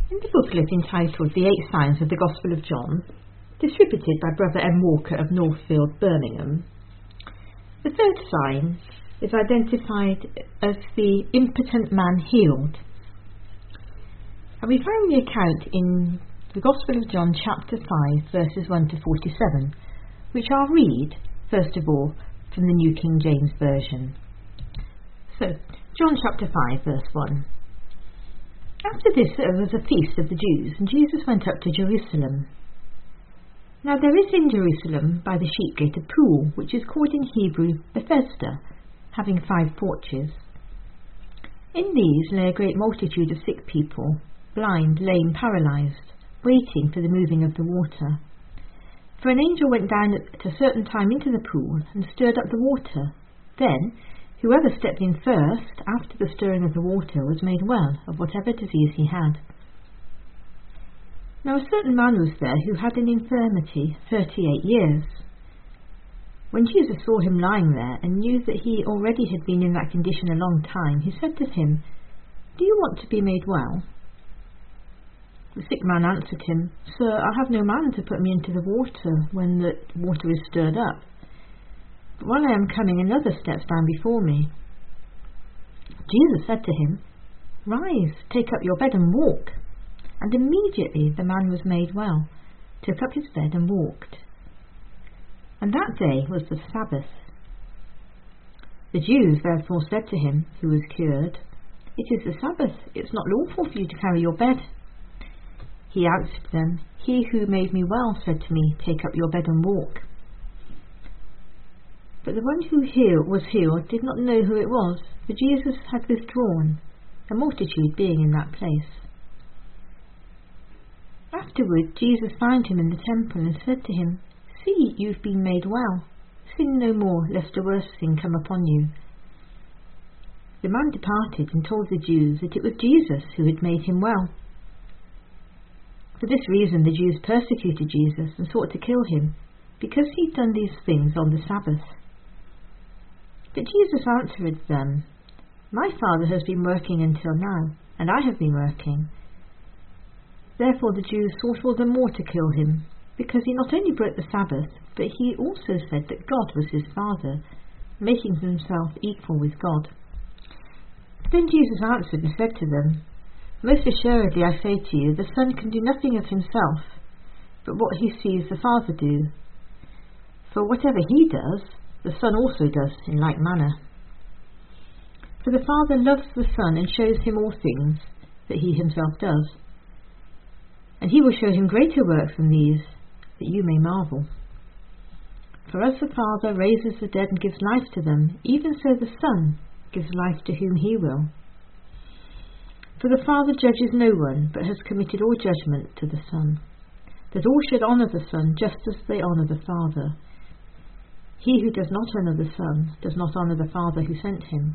In the booklet entitled The 8 Signs of the Gospel of John, distributed by Brother M. Walker of Northfield, Birmingham, the third sign is identified as the impotent man healed. And we find the account in the Gospel of John chapter 5 verses 1 to 47, which I'll read, first of all, from the New King James Version. So, John chapter 5 verse 1. After this there was a feast of the Jews, and Jesus went up to Jerusalem. Now there is in Jerusalem by the sheep gate a pool, which is called in Hebrew Bethesda, having 5 porches. In these lay a great multitude of sick people, blind, lame, paralysed, waiting for the moving of the water. For an angel went down at a certain time into the pool and stirred up the water. Then whoever stepped in first, after the stirring of the water, was made well of whatever disease he had. Now a certain man was there who had an infirmity 38 years. When Jesus saw him lying there, and knew that he already had been in that condition a long time, he said to him, "Do you want to be made well?" The sick man answered him, "Sir, I have no man to put me into the water when the water is stirred up. But while I am coming, another steps down before me." Jesus said to him, "Rise, take up your bed and walk." And immediately the man was made well, took up his bed and walked. And that day was the Sabbath. The Jews therefore said to him, who was cured, "It is the Sabbath, it's not lawful for you to carry your bed." He answered them, "He who made me well said to me, 'Take up your bed and walk.'" But the one who was healed did not know who it was, for Jesus had withdrawn, a multitude being in that place. Afterward Jesus found him in the temple and said to him, "See, you've been made well. Sin no more, lest a worse thing come upon you." The man departed and told the Jews that it was Jesus who had made him well. For this reason the Jews persecuted Jesus and sought to kill him, because he'd done these things on the Sabbath. But Jesus answered them, "My Father has been working until now, and I have been working." Therefore the Jews sought all the more to kill him, because he not only broke the Sabbath, but he also said that God was his Father, making himself equal with God. Then Jesus answered and said to them, "Most assuredly I say to you, the Son can do nothing of himself, but what he sees the Father do. For whatever he does, the Son also does in like manner. For the Father loves the Son and shows him all things that he himself does. And he will show him greater works than these, that you may marvel. For as the Father raises the dead and gives life to them, even so the Son gives life to whom he will. For the Father judges no one, but has committed all judgment to the Son, that all should honour the Son just as they honour the Father. He who does not honour the Son does not honour the Father who sent him.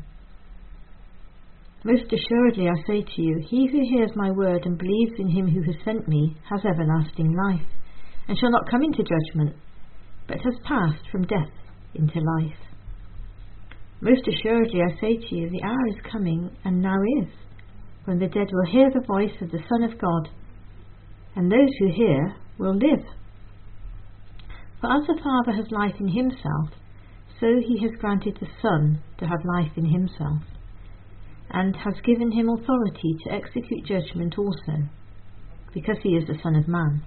Most assuredly I say to you, he who hears my word and believes in him who has sent me has everlasting life, and shall not come into judgment, but has passed from death into life. Most assuredly I say to you, the hour is coming, and now is, when the dead will hear the voice of the Son of God, and those who hear will live. For as the Father has life in himself, so he has granted the Son to have life in himself, and has given him authority to execute judgment also, because he is the Son of Man.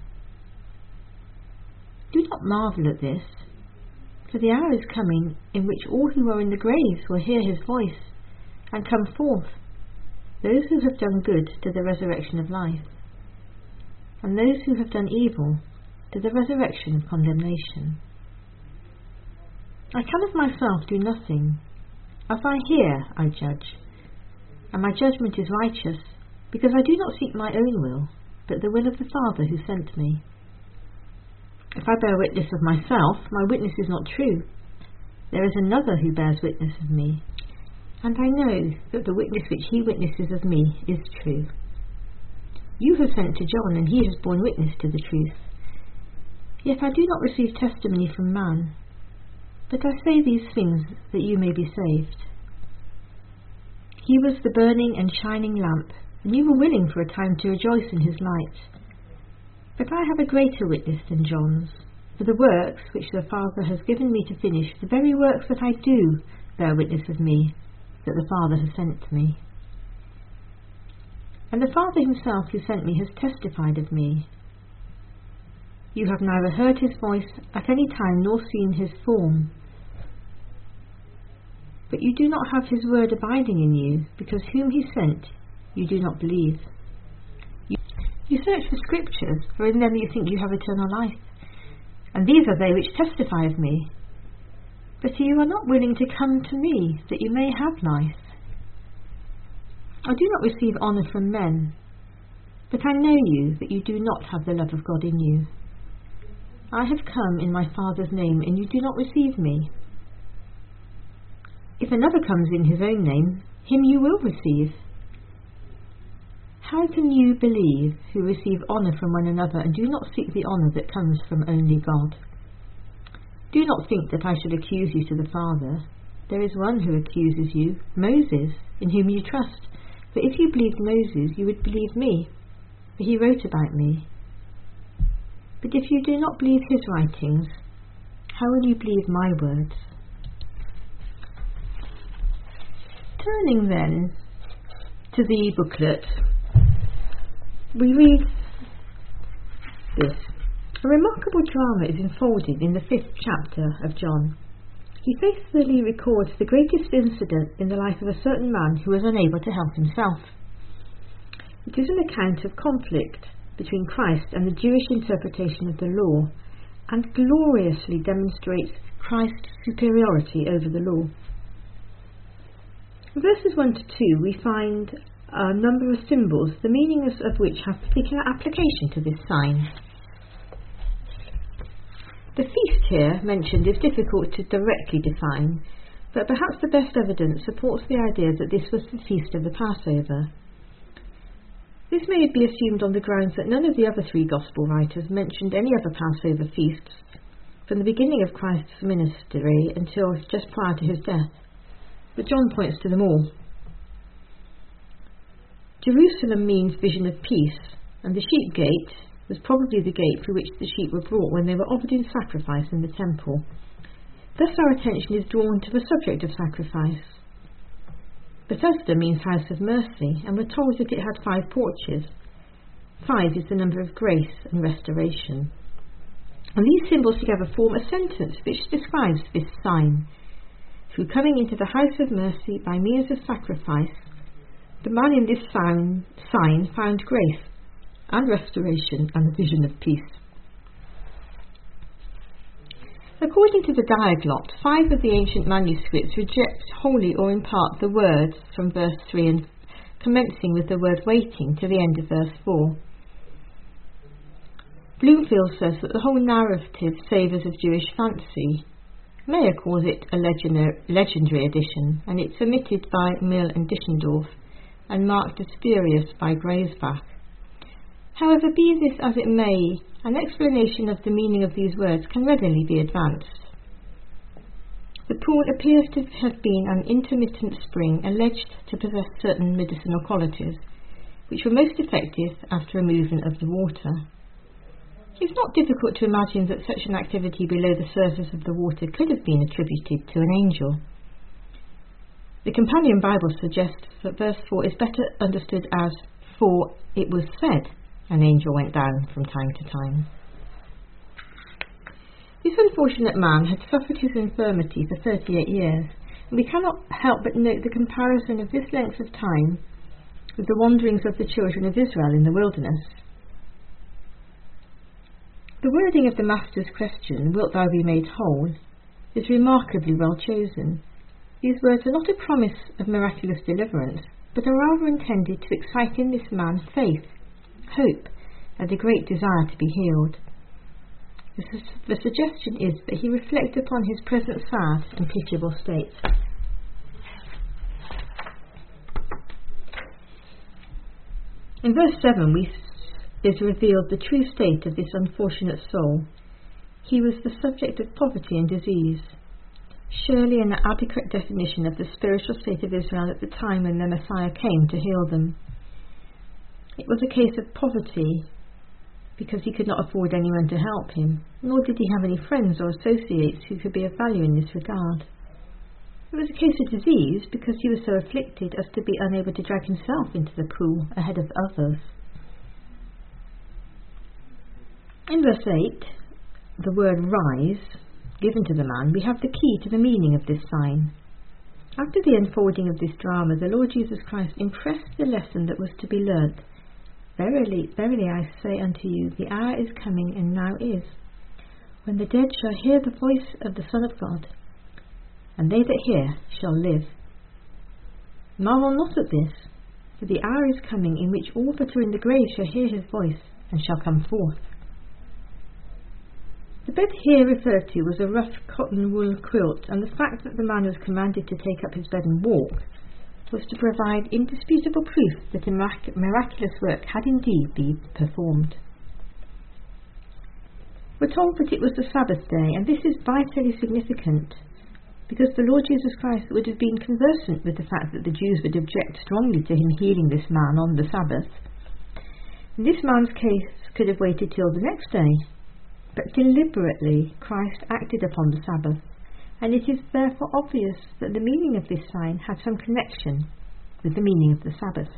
Do not marvel at this, for the hour is coming in which all who are in the graves will hear his voice, and come forth, those who have done good to the resurrection of life, and those who have done evil to the resurrection of condemnation. I can of myself do nothing. As I hear, I judge, and my judgment is righteous, because I do not seek my own will, but the will of the Father who sent me. If I bear witness of myself, my witness is not true. There is another who bears witness of me, and I know that the witness which he witnesses of me is true. You have sent to John, and he has borne witness to the truth. Yet I do not receive testimony from man, but I say these things that you may be saved. He was the burning and shining lamp and you were willing for a time to rejoice in his light. But I have a greater witness than John's, for the works which the Father has given me to finish, the very works that I do, bear witness of me, that the Father has sent me. And the Father himself who sent me has testified of me. You have neither heard his voice at any time nor seen his form. But you do not have his word abiding in you, because whom he sent you do not believe. You search the Scriptures, for in them you think you have eternal life, and these are they which testify of me. But you are not willing to come to me, that you may have life. I do not receive honour from men, but I know you, that you do not have the love of God in you. I have come in my Father's name, and you do not receive me. If another comes in his own name, him you will receive. How can you believe who receive honour from one another, and do not seek the honour that comes from only God? Do not think that I should accuse you to the Father. There is one who accuses you, Moses, in whom you trust. For if you believed Moses, you would believe me, for he wrote about me. But if you do not believe his writings, how will you believe my words? Turning then to the booklet, we read this. A remarkable drama is enfolded in the 5th chapter of John. He faithfully records the greatest incident in the life of a certain man who was unable to help himself. It is an account of conflict between Christ and the Jewish interpretation of the law, and gloriously demonstrates Christ's superiority over the law. In verses 1 to 2 we find a number of symbols, the meanings of which have particular application to this sign. The feast here mentioned is difficult to directly define, but perhaps the best evidence supports the idea that this was the feast of the Passover. This may be assumed on the grounds that none of the other 3 Gospel writers mentioned any other Passover feasts from the beginning of Christ's ministry until just prior to his death, but John points to them all. Jerusalem means vision of peace, and the sheep gate was probably the gate through which the sheep were brought when they were offered in sacrifice in the temple. Thus our attention is drawn to the subject of sacrifice. Bethesda means house of mercy, and we're told that it had 5 porches. 5 is the number of grace and restoration. And these symbols together form a sentence which describes this sign. Through coming into the house of mercy by means of sacrifice, the man in this sign found grace and restoration and the vision of peace. According to the Diaglott, 5 of the ancient manuscripts reject wholly or in part the words from verse 3 and commencing with the word waiting to the end of verse 4. Bloomfield says that the whole narrative savours of Jewish fancy. Mayer calls it a legendary edition, and it's omitted by Mill and Dischendorf and marked as spurious by Graysbach. However, be this as it may, an explanation of the meaning of these words can readily be advanced. The pool appears to have been an intermittent spring alleged to possess certain medicinal qualities, which were most effective after a movement of the water. It is not difficult to imagine that such an activity below the surface of the water could have been attributed to an angel. The Companion Bible suggests that verse 4 is better understood as, "For it was said, an angel went down from time to time." This unfortunate man had suffered his infirmity for 38 years, and we cannot help but note the comparison of this length of time with the wanderings of the children of Israel in the wilderness. The wording of the Master's question, "Wilt thou be made whole?" is remarkably well chosen. These words are not a promise of miraculous deliverance, but are rather intended to excite in this man faith, hope, and a great desire to be healed. The suggestion is that he reflect upon his present sad and pitiable state. In verse 7 is revealed the true state of this unfortunate soul. He was the subject of poverty and disease. Surely an adequate definition of the spiritual state of Israel at the time when the Messiah came to heal them. It was a case of poverty, because he could not afford anyone to help him, nor did he have any friends or associates who could be of value in this regard. It was a case of disease, because he was so afflicted as to be unable to drag himself into the pool ahead of others. In verse 8, the word rise, given to the man, we have the key to the meaning of this sign. After the unfolding of this drama, the Lord Jesus Christ impressed the lesson that was to be learnt. Verily, verily, I say unto you, the hour is coming, and now is, when the dead shall hear the voice of the Son of God, and they that hear shall live. Marvel not at this, for the hour is coming in which all that are in the grave shall hear his voice, and shall come forth. The bed here referred to was a rough cotton wool quilt, and the fact that the man was commanded to take up his bed and walk was to provide indisputable proof that a miraculous work had indeed been performed. We're told that it was the Sabbath day, and this is vitally significant, because the Lord Jesus Christ would have been conversant with the fact that the Jews would object strongly to him healing this man on the Sabbath. In this man's case could have waited till the next day, but deliberately Christ acted upon the Sabbath, and it is therefore obvious that the meaning of this sign had some connection with the meaning of the Sabbath.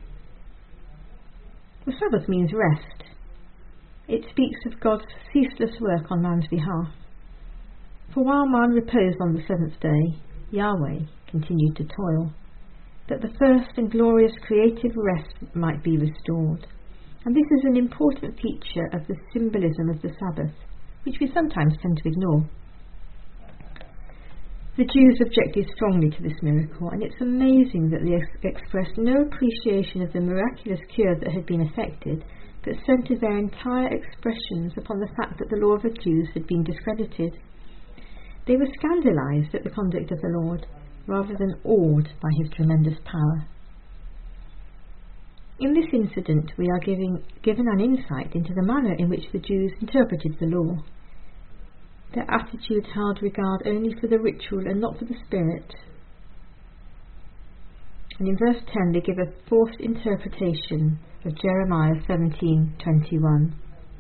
The Sabbath means rest. It speaks of God's ceaseless work on man's behalf. For while man reposed on the seventh day, Yahweh continued to toil, that the first and glorious creative rest might be restored. And this is an important feature of the symbolism of the Sabbath, which we sometimes tend to ignore. The Jews objected strongly to this miracle, and it's amazing that they expressed no appreciation of the miraculous cure that had been effected, but centred their entire expressions upon the fact that the law of the Jews had been discredited. They were scandalised at the conduct of the Lord, rather than awed by his tremendous power. In this incident, we are given an insight into the manner in which the Jews interpreted the law. Their attitude held regard only for the ritual and not for the spirit. And in verse 10 they give a forced interpretation of Jeremiah 17:21.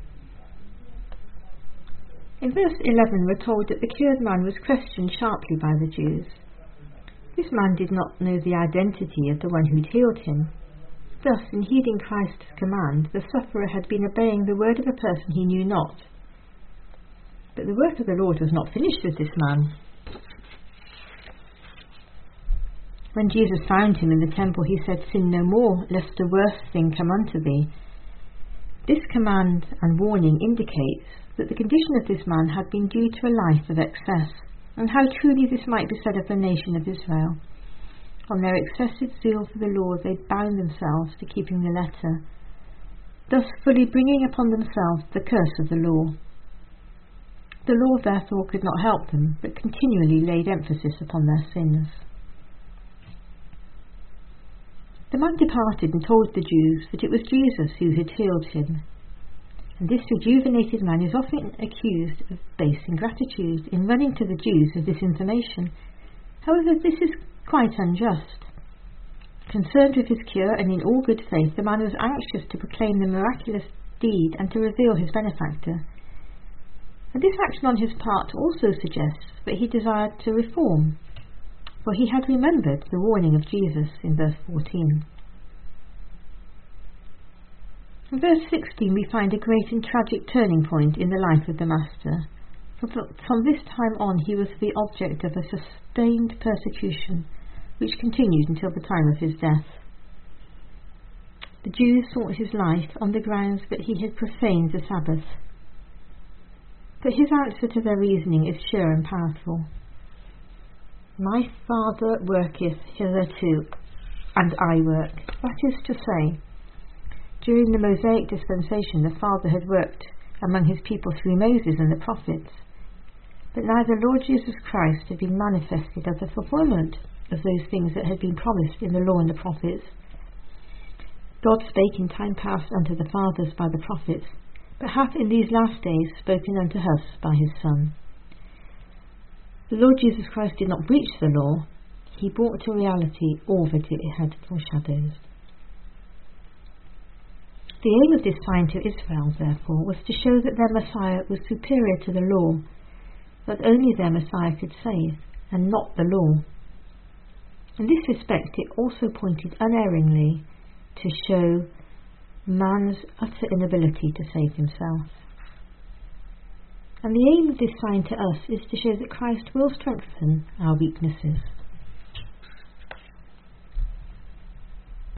In verse 11 we're told that the cured man was questioned sharply by the Jews. This man did not know the identity of the one who'd healed him. Thus, in heeding Christ's command, the sufferer had been obeying the word of a person he knew not. But the work of the Lord was not finished with this man. When Jesus found him in the temple, he said, "Sin no more, lest a worse thing come unto thee." This command and warning indicates that the condition of this man had been due to a life of excess, and how truly this might be said of the nation of Israel. On their excessive zeal for the Lord, they bound themselves to keeping the letter, thus fully bringing upon themselves the curse of the law. The law therefore could not help them, but continually laid emphasis upon their sins. The man departed and told the Jews that it was Jesus who had healed him. And this rejuvenated man is often accused of base ingratitude in running to the Jews with this information. However, this is quite unjust. Concerned with his cure and in all good faith, the man was anxious to proclaim the miraculous deed and to reveal his benefactor. And this action on his part also suggests that he desired to reform, for he had remembered the warning of Jesus in verse 14. In verse 16 we find a great and tragic turning point in the life of the Master. From this time on he was the object of a sustained persecution, which continued until the time of his death. The Jews sought his life on the grounds that he had profaned the Sabbath. But his answer to their reasoning is sure and powerful. My Father worketh hitherto, and I work. That is to say, during the Mosaic dispensation the Father had worked among his people through Moses and the prophets, but now the Lord Jesus Christ had been manifested as the fulfillment of those things that had been promised in the law and the prophets. God spake in time past unto the fathers by the prophets, but hath in these last days spoken unto us by his Son. The Lord Jesus Christ did not breach the law, he brought to reality all that it had foreshadowed. The aim of this sign to Israel, therefore, was to show that their Messiah was superior to the law, that only their Messiah could save, and not the law. In this respect, it also pointed unerringly to show man's utter inability to save himself. And the aim of this sign to us is to show that Christ will strengthen our weaknesses.